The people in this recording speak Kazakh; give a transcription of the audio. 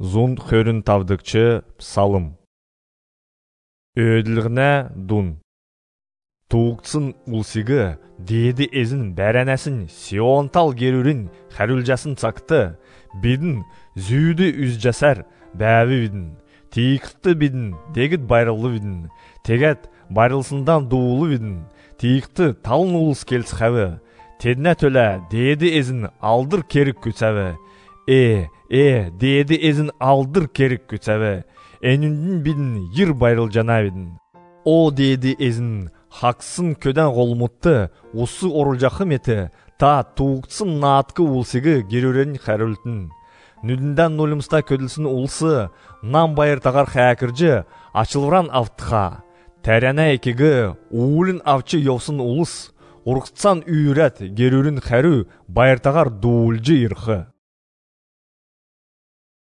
Зунд хөрін тавдыкчы псалым. Ödülgine dun. Туғытсын улсигі, деді ezin бәрәнәсін, сионтал керурін, хәрүлжасын сақты, бидін, зүйді үзжасар, бәві бидін, тиіқті бидін, дегіт байрылы бидін, тегет байрылсындан дуылы бидін, тиіқті талын улыс келс қәві, тедіне төлі, деді ezin алдыр керік күсәві, деді ezin алдыр керік күсәві, әнүндін бидін, ер байрыл жана бидін. О, деді ezin, хақсын көден қолмытты, осы орылжақы меті, та туғытсын наатқы улсигі керурен қәрілтін. Нүдінден нөлімста көділсін улсы, нам байыр тағар қәкіржі, ашылвран автыға. Тәрәне екегі, уылын авчы йовсын улыс, ұрқытсан үйрет керурен қәрі, байыр тағар дуылжы ирқы.